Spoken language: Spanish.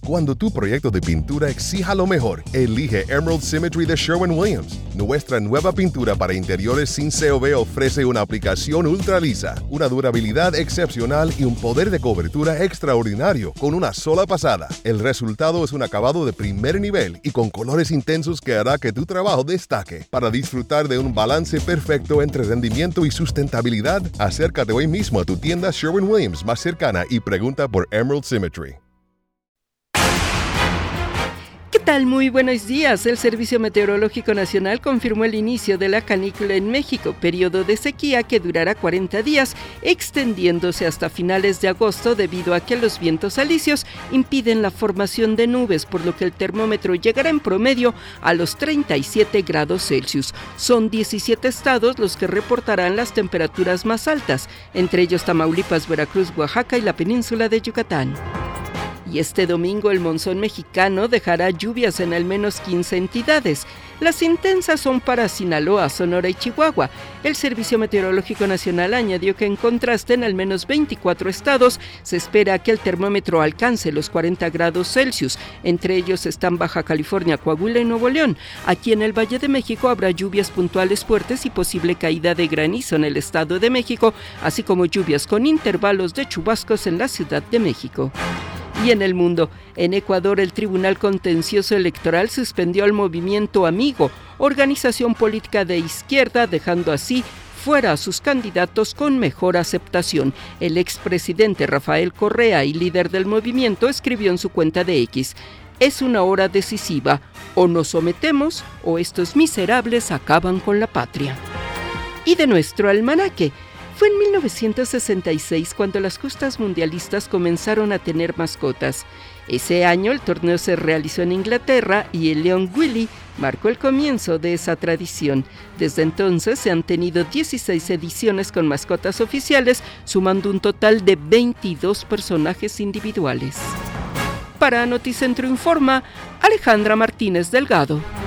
Cuando tu proyecto de pintura exija lo mejor, elige Emerald Symmetry de Sherwin-Williams. Nuestra nueva pintura para interiores sin COV ofrece una aplicación ultra lisa, una durabilidad excepcional y un poder de cobertura extraordinario con una sola pasada. El resultado es un acabado de primer nivel y con colores intensos que hará que tu trabajo destaque. Para disfrutar de un balance perfecto entre rendimiento y sustentabilidad, acércate hoy mismo a tu tienda Sherwin-Williams más cercana y pregunta por Emerald Symmetry. ¿Qué tal? Muy buenos días. El Servicio Meteorológico Nacional confirmó el inicio de la canícula en México, periodo de sequía que durará 40 días, extendiéndose hasta finales de agosto debido a que los vientos alisios impiden la formación de nubes, por lo que el termómetro llegará en promedio a los 37 grados Celsius. Son 17 estados los que reportarán las temperaturas más altas, entre ellos Tamaulipas, Veracruz, Oaxaca y la península de Yucatán. Y este domingo el monzón mexicano dejará lluvias en al menos 15 entidades. Las intensas son para Sinaloa, Sonora y Chihuahua. El Servicio Meteorológico Nacional añadió que en contraste en al menos 24 estados se espera que el termómetro alcance los 40 grados Celsius. Entre ellos están Baja California, Coahuila y Nuevo León. Aquí en el Valle de México habrá lluvias puntuales fuertes y posible caída de granizo en el Estado de México, así como lluvias con intervalos de chubascos en la Ciudad de México. Y en el mundo, en Ecuador, el Tribunal Contencioso Electoral suspendió al Movimiento Amigo, organización política de izquierda, dejando así fuera a sus candidatos con mejor aceptación. El expresidente Rafael Correa y líder del movimiento escribió en su cuenta de X: "Es una hora decisiva, o nos sometemos o estos miserables acaban con la patria". Y de nuestro almanaque. Fue en 1966 cuando las justas mundialistas comenzaron a tener mascotas. Ese año el torneo se realizó en Inglaterra y el León Willy marcó el comienzo de esa tradición. Desde entonces se han tenido 16 ediciones con mascotas oficiales, sumando un total de 22 personajes individuales. Para Noticentro Informa, Alejandra Martínez Delgado.